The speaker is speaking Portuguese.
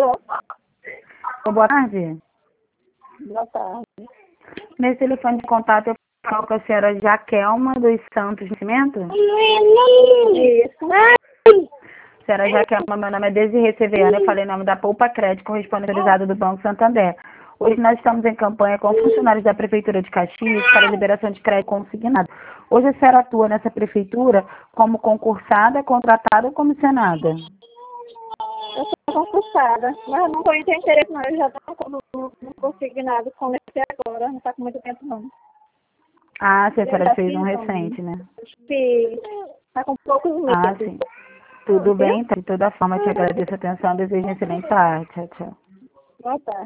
Boa tarde. Boa tarde. Nesse telefone de contato eu falo com a senhora Jaquelma dos Santos Nascimento? Isso. Senhora Jaquelma, meu nome é Desirê Severiano, eu falei em nome da Poupa Crédito, correspondente do Banco Santander. Hoje nós estamos em campanha com funcionários da Prefeitura de Caxias para liberação de crédito consignado. Hoje a senhora atua nessa prefeitura como concursada, contratada ou comissionada? Eu sou concursada, mas não estou sem interesse não, eu já estou no consignado, comecei agora, não está com muito tempo não. Ah, se a senhora já fez fiz um também. recente, né? Fiz, está com poucos meses. Ah, sim. Tudo bem, então, de toda forma, te agradeço a atenção, desejo uma excelente tarde. Tchau, tchau. Boa tarde.